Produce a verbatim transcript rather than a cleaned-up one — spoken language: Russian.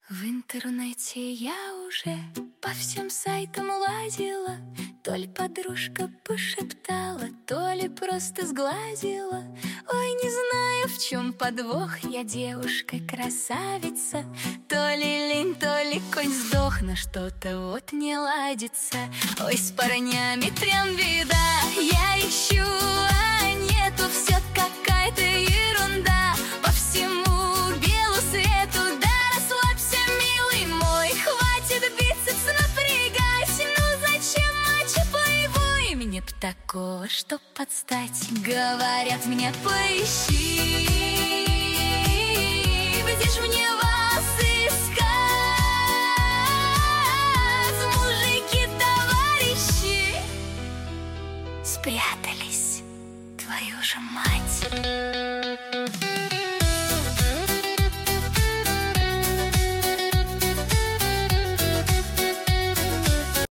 В интернете я уже по всем сайтам лазила, то ли подружка пошептала, то ли просто сглазила. Ой, не знаю, в чем подвох, я девушка-красавица. То ли лень, то ли конь сдох, но что-то вот не ладится. Ой, с парнями прям беда, я ищу, а нету, все какая-то ерунда. По всему белу свету, да расслабься, милый мой, хватит бицепс напрягать. Ну зачем матча плейбой? Мне б такого, что подстать. Говорят мне, поищи